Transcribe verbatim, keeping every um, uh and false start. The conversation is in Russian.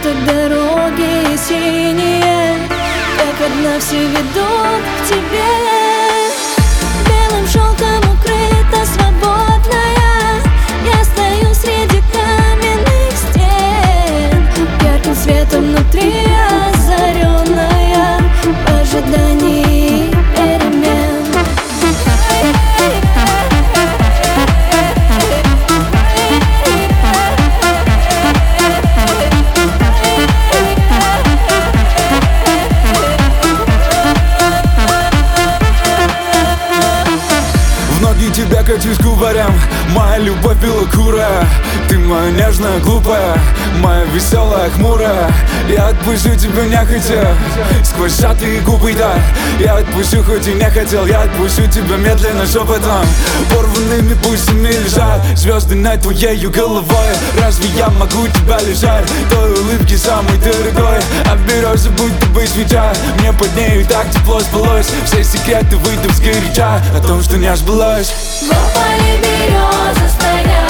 Наши дороги синие, как одна, все ведут к тебе. Белым шелком укрыта свободная, я стою среди каменных стен, ярким светом внутри озаренная, в ожидании перемен. Тебя качусь кубарем, моя любовь белокурая. Ты моя нежная, глупая, моя веселая, хмурая. Я отпущу тебя нехотя, сквозь сжатые губы, да. Я отпущу, хоть и не хотел, я отпущу тебя медленно, шепотом. Порванными пульсами лежат звезды над твоей головой. Разве я могу тебя лишать той улыбки самой дорогой? Оберешься, будто бы свеча, мне под нею так тепло спалось. Все секреты выйдут сгоряча о том, что не сбылось. В поле березы стоят.